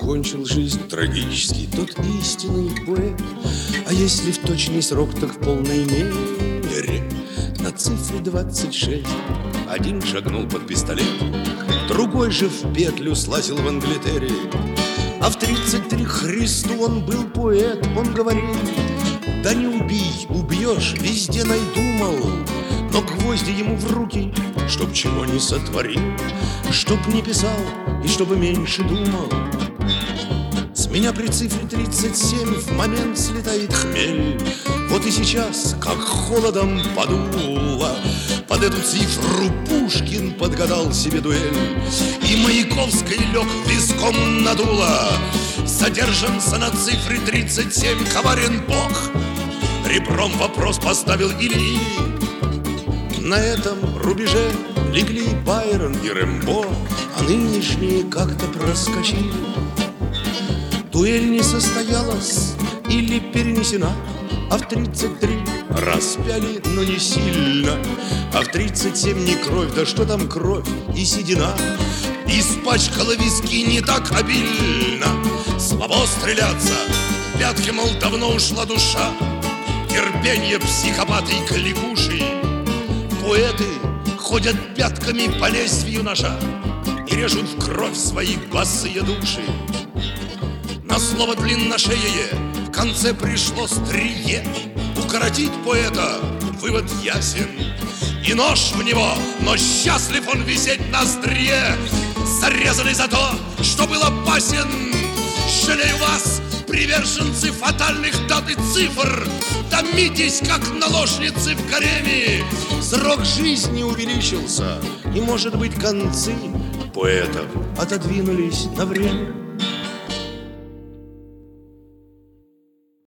кончил жизнь трагически тот истинный поэт. А если в точный срок, так в полной мере. На цифре 26 один шагнул под пистолет, другой же в петлю слазил в Англитере. А в 33 Христу он был поэт. Он говорил: да не убей, убьешь, везде найду, мол. Но гвозди ему в руки, чтоб чего не сотворил, чтоб не писал и чтобы меньше думал. С меня при цифре 37 в момент слетает хмель. Вот и сейчас, как холодом подуло, под эту цифру Пушкин подгадал себе дуэль. И Маяковской лег виском надуло. Задержанца на цифре 37 коварен Бог. Ребром вопрос поставил или на этом рубеже легли Байрон и Рэмбо, а нынешние как-то проскочили. Дуэль не состоялась или перенесена, а в 33 распяли, но не сильно. А в 37 не кровь, да что там кровь и седина. Испачкала виски не так обильно. Слабо стреляться, пятки, мол, давно ушла душа. Терпенье психопаты и кликуши. Поэты ходят пятками по лезвию ножа и режут в кровь свои босые души. На слово длинношеее в конце пришло стрие. Укоротить поэта вывод ясен. И нож в него, но счастлив он висеть на острие. Зарезанный за то, что был опасен. Жалею вас, приверженцы фатальных дат и цифр. Томитесь, как наложницы в гареме. Срок жизни увеличился, и, может быть, концы поэтов отодвинулись на время.